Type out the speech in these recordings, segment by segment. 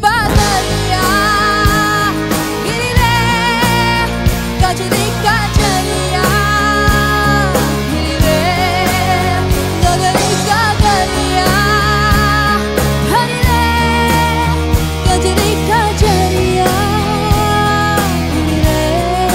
बादलिया गिरी रे गजरी गजरिया गिरी रे गगरी गगरिया हरी रे गजरी गजरिया गिरी रे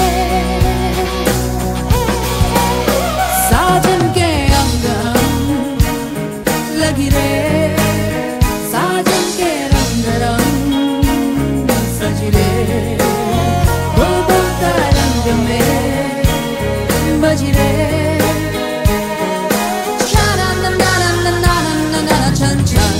साजन के अंगम लगी रे साजन के रंग रंग सजी रे बुलबुल का रंग में बजी रे छन छन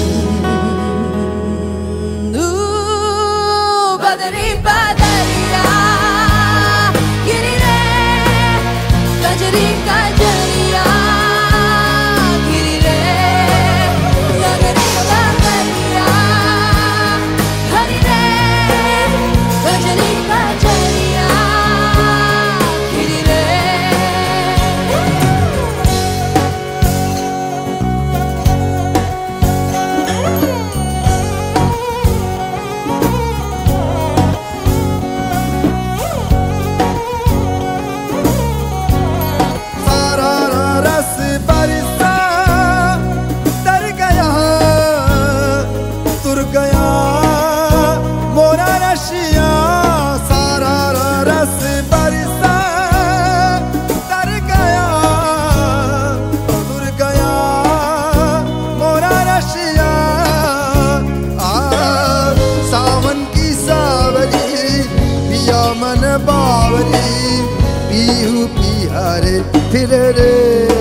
बदरी बदरिया गिरी रे गजरी गजरिया गिरी रे गगरी गगरिया हरी रे गजरी गजरिया गिरी रे सारा रस बरसा तर गया तुर गया मोरा रशिया सारा रस बरसा तर गया तुर गया मोरा रशिया सावन की सावरी पिया मन बावरी पीहू पिहारे फिर रे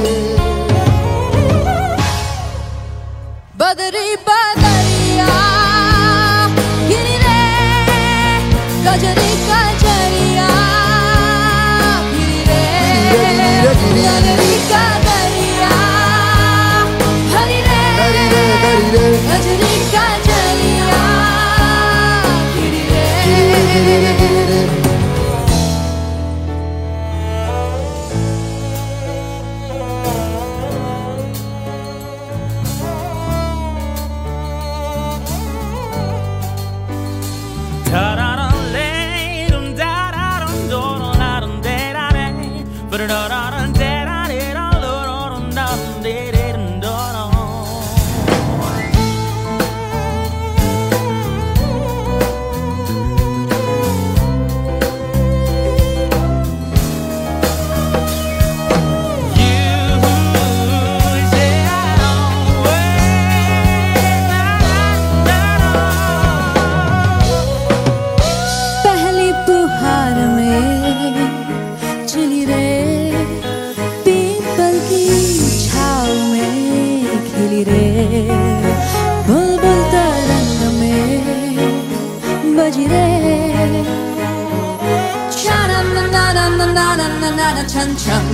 बदरी बदरिया गिरी रे गजरी गजरिया गिरी रे गगरी गगरिया हरी रे गजरी गजरिया गिरी रे पहली पुहार में चली रे पीपल की छाव में खिली रे बुलबुल तरंग में बजी रे छन छन